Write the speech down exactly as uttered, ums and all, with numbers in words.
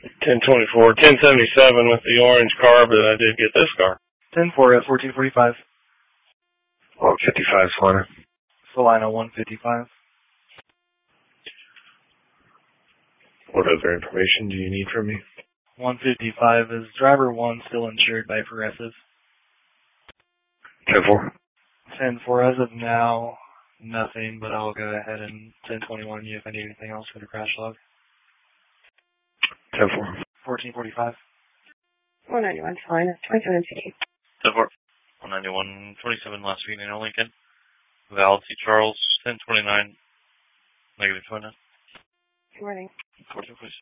ten twenty-four, ten seventy-seven with the orange car, but I did get this car. ten four at fourteen forty-five. one fifty-five, Solana. Solana one fifty-five. What other information do you need from me? one fifty-five is driver one still insured by Progressive. ten four. ten four as of now, nothing, but I'll go ahead and ten twenty-one you if I need anything else for the crash log. ten four. fourteen forty-five. one ninety-one, Solana, twenty-seven fifty. ten four. one ninety-one twenty-seven last week in Lincoln. Val T. Charles, ten twenty-nine, negative twenty-nine. Good morning. fourteen, please.